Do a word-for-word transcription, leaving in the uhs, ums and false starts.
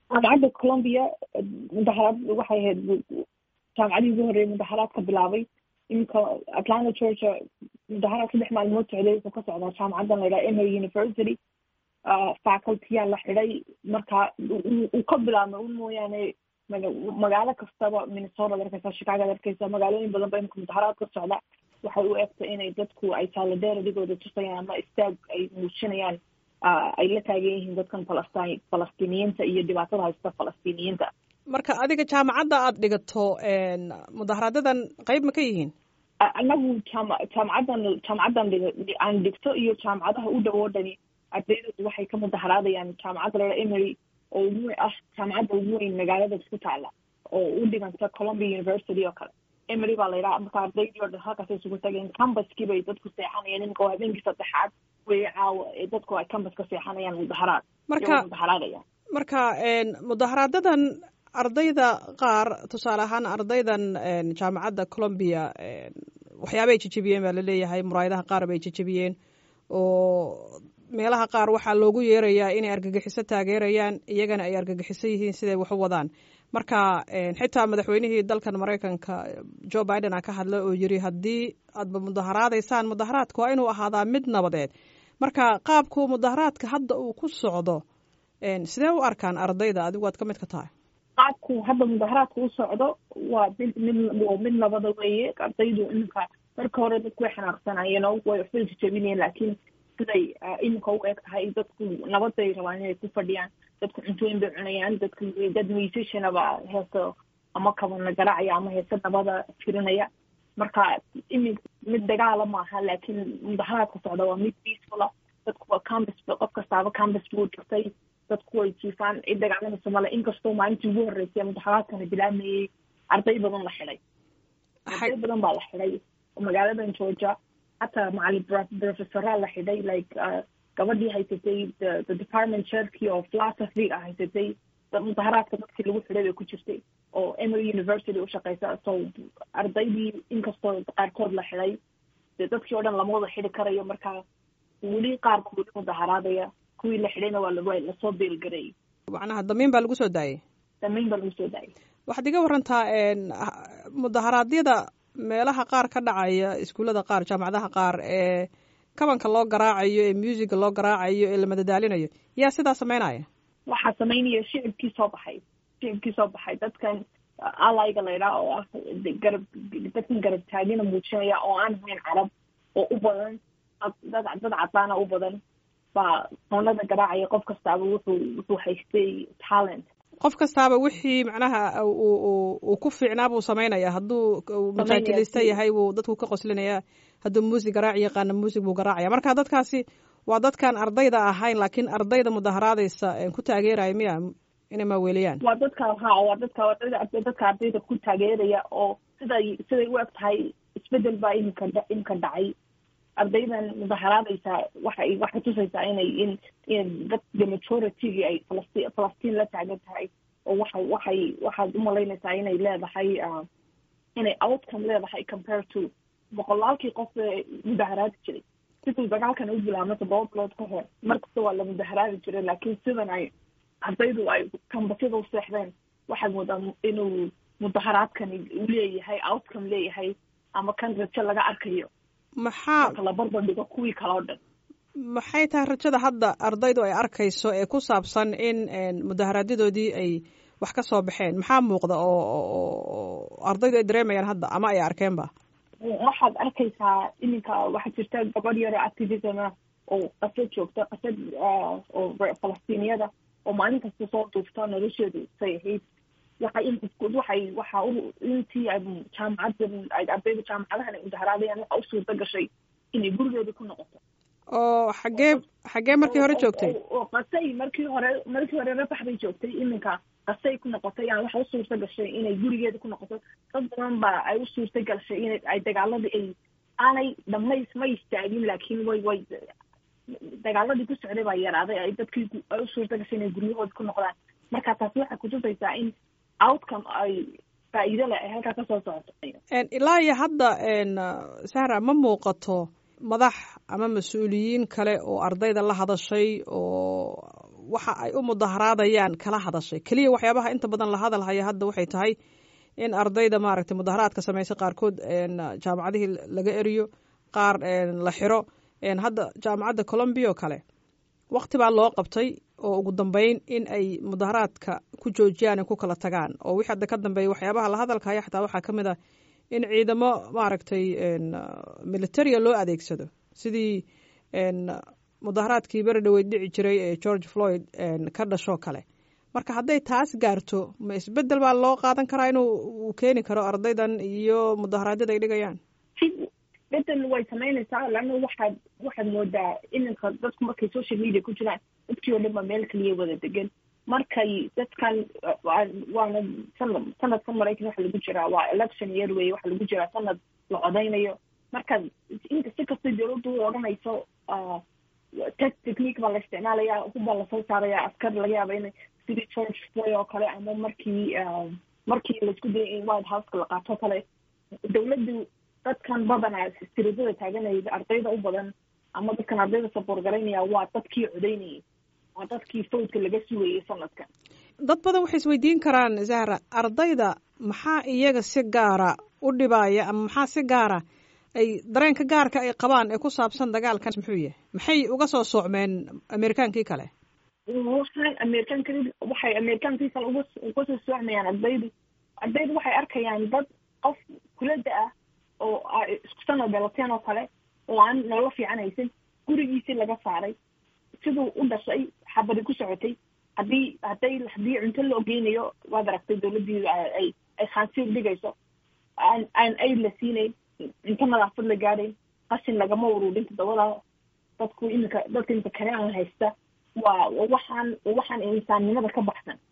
jaamacadda Columbia mudaharaad waxay ahayd jaamacadii ugu horreeyay mudaharaad ka bilaabay iminka Atlanta Georgia mudaharaad saddex maalmood socday oo ka socda jaamacaddan la yidhaha Emory University faculty la xidhay marka uu ka bilaabmay un mooyaane magaalo kastaba Minnesota arkaysa Chicago arkaysa magaalooyin badan baa iminka mudaharaad ka socda waxay u egtay inay dadku ay solidarity-gooda tusayaan ama istaag ay muujinayaan ay la taagan yihiin dadkan Falastiin Falastiiniyiinta iyo dhibaatada haysta Falastiiniyiinta. Marka adiga jaamacadda aad dhigato mudaharaadadan qayb ma ka yihiin? Anagu jaamacaddan jaamacaddan aan dhigto iyo jaamacadaha u dhow oo dhani ardaydu waxay ka mudaharaadayaan jaamacadda la Emory oo ugu ah jaamacadda ugu weyn magaalada ku taala oo u dhiganta Columbia University oo kale. Emory baa la yidhaha marka ardaydii oo dhan halkaas isugu tageen campuskii bay dadku seexanayeen iminka waa habeenkii saddexaad way caawa dadku ay campuska seexanayaan mudaharaad marka marka mudaharaadadan ardayda qaar tusaale ahaan ardaydan jaamacadda Columbia waxyaabay jijibiyeen baa la leeyahay muraayadaha qaar bay jijibiyeen oo meelaha qaar waxaa loogu yeerayaa inay argagixiso taageerayaan iyagana ay argagixiso yihiin siday wax u wadaan marka xitaa madaxweynihii dalkan Mareykanka Joe Biden ka hadlay oo yiri haddii aadba mudaharaadaysaan mudaharaadku waa inuu ahaadaa mid nabadeed marka qaabku mudaharaadka hadda uu ku socdo sidee u arkaan ardayda adigu aad ka mid ka tahay qaabku hadda mudaharaadku u socdo waa mid mid nabada weeye ardaydu iminka marka hore dadku way xanaaqsanayeen oo way waxbay jajabinayeen laakiin siday iminka u eg tahay dadku nabaday rabaan inay ku fadhiyaan dadku cuntooyin bay cunayaan dadku dad musicianaba heeso ama kabana garaacaya ama heeso nabada firinaya marka imin mid dagaala maaha laakiin mudaharaadka socda waa mid peaceful dadku waa campus qof kastaaba campus buu dhigtay dadku way jiifaan cid dagaalanaysa male inkastoo maalintii ugu horreysay mudaharaadkana bilaabmayey arday badan la xidhay arday badan baa la xidhay magaaladan Georgia hataa macalin professoraa la xidhay like gabadhii haysatay the department chairkii oo philosophy ah haysatay mudaharaadka dadkii lagu xidhay bay ku jirtay oo Emory University u shaqeysa so ardaydii inkastoo qaarkood la xidhay dadkii oo dhan lama wada xidhi karayo marka weli qaarkood mudaharaadaya kuwii la xidhayna waa la soo beelgaray macnaha damiin baa lagu soo daayay damiin baa lagu soo daayay waxaad iga warantaa mudaharaadyada meelaha qaar ka dhacaya iskuullada qaar jaamacadaha qaar ee kabanka loo garaacayo ee musiga loo garaacayo ee la madadaalinayo yaa sidaa samaynaya waxaa samaynaya shicibkii soo baxay shicibkii soo baxay dadkan alayga la yidhaha oo ah garab dadkan garab taagina muujinaya oo aan ahayn carab oo u badan dad dad cadaana u badan baa qoonada garaacaya qof kastaaba wuxuu wuxuu haystay talent qof kastaaba wixii macnaha uu ku fiicnaa buu samaynaya hadduu majaajilista yahay wuu dadku ka qoslinaya hadduu muusig garaac yaqaana muusig buu garaacaya marka dadkaasi waa dadkaan ardayda ahayn laakiin ardayda mudaharaadaysa ku taageeraya miya inay maaweeliyaan waa dadka ha waa dadka dadka ardayda ku taageeraya oo siday siday u eg tahay isbedel baa iminka iminka dhacay ardaydan mudaharaadaysa waxay waxay tusaysaa inay in in dadka majority-gi ay falastiin falastiin la taagan tahay oo waxay waxay waxaad u malaynaysaa inay leedahay inay outcome leedahay compare to boqolaalkii qof mudaharaadi jiray siduu dagaalkan u bilaabmay todoba bilood ka hor markasta waa la mudaharaadi jiray laakiin sidan ay ardaydu ay kambasyada u seexdeen waxaad moodaa inuu mudaharaadkani u leeyahay outcome leeyahay ama kan rajo laga arkayo maxaa la barbardhigo kuwii kale oo dhan maxay tahay rajada hadda ardaydu ay arkayso ee ku saabsan in mudaharaadyadooodii ay wax ka soo baxeen maxaa muuqda oo ardaydu ay dareemayaan hadda ama ay arkeenba waxaad arkaysaa iminka waxaa jirta gabadh yaro activism ah oo qasad joogta qasad oo falastiiniyada oo maalin kasta soo duufta nolosheedu say ahayd waxay waxay waxa intii jaamacadda ardayda jaamacadahan ay mudaharaadayaan waxa u suurta gashay inay gurigeeda ku noqoto oo xagee xagee markii hore joogtay oo qasay markii hore markii hore rafax bay joogtay iminka qasay ku noqotay aan waxa u suurta gashay inay gurigeeda ku noqoto dad badan baa ay u suurta gashay inay ay dagaaladii ay aanay dhamays ma istaagin laakiin way way dagaaladii ku socday baa yaraaday ay dadkii ay u suurta gashay inay guryahooda ku noqdaan marka taasi waxay kutusaysaa in outcome ay faa'iido leh ay halkaa ka soo socoto ilaa iyo hadda sahra ma muuqato madax ama mas-uuliyiin kale oo ardayda la hadashay oo waxa ay u mudaharaadayaan kala hadashay keliya waxyaabaha inta badan la hadal haya hadda waxay tahay in ardayda maaragtay mudaharaadka sameysay qaarkood jaamacadihii laga eriyo qaar la xiro hadda jaamacadda colombia oo kale wakti baa loo qabtay oo ugu dambeyn in ay mudaharaadka ku joojiyaan ku kala tagaan oo wixii hadda ka dambeeya waxyaabaha la hadalka haya xataa waxaa ka mid ah in ciidamo maaragtay militaria loo adeegsado sidii mudaharaadkii beri dhaweyd dhici jiray ee george floyd ka dhashoo kale marka hadday taas gaarto ma isbedel baa loo qaadan karaa inuu uu keeni karo ardaydan iyo mudaharaadyada ay dhigayaan bedel way samaynaysaa laanna waxaad waxaad moodaa ininka dadku markay social media ku jiraan dadkii oo dhan ba meel kaliya wada degan markay dadkan waana sanad sanadkan maraykan waxa lagu jiraa waa election year wey waxa lagu jiraa sanad la codaynayo marka inta si kasta dowladdu u odhanayso test technique baa la isticmaalaya hubaa lasoo saaraya askar laga yaaba in sidii george floyd oo kale ama markii markii laisku dayay in white houseka la qaato kale dowladdu dadkan badanaa tiradada taaganaya ardayda u badan ama dadkan ardayda saboor garaynaya waa dadkii codaynayay waa dadkii sawdka laga sugayay sanadkan dad badan waxay isweydiin karaan zahra ardayda maxaa iyaga si gaara u dhibaaya ama maxaa si gaara ay dareenka gaarka ay qabaan ee ku saabsan dagaalkan muxuu yahay maxay uga soo soocmeen amerikaankii kale waxaan amerikaanka waxay amerikaankii kale uga uga soo soocmayaan ardaydu ardaydu waxay arkayaan dad qof kulada ah oo isku sanad dhalateen oo kale oo aan nolol fiican haysan gurigiisii laga saaray siduu u dhashay xabadi ku socotay haddii hadday haddii cunto loo geynayo waad aragtay dowladdii ay ay khaansiir dhigayso aan aan ayd la siinayn inta nadaafad la gaadhayn qashin lagama ururin todobada dadku iminka dadka iminka karean haysta waa waxaan waxaan insaannimada ka baxsan